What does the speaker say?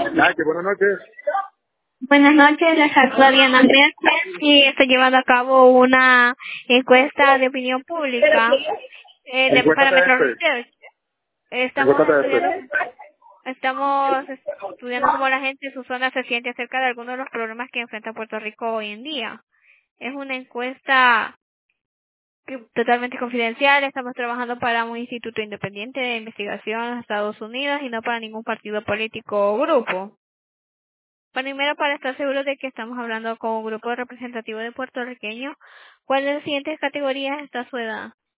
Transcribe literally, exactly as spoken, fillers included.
Nachi, buenas noches. Buenas noches, les saluda Diana Mérquez y estoy llevando a cabo una encuesta de opinión pública eh, de, para Encuéstate Metro este. Research. Estamos Encuéstate estudiando, este. estamos estudiando cómo la gente en su zona se siente acerca de algunos de los problemas que enfrenta Puerto Rico hoy en día. Es una encuesta que- totalmente confidencial. Estamos trabajando para un instituto independiente de investigación en Estados Unidos y no para ningún partido político o grupo. Primero, para estar seguros de que estamos hablando con un grupo representativo de puertorriqueños, ¿cuál de las siguientes categorías está su edad?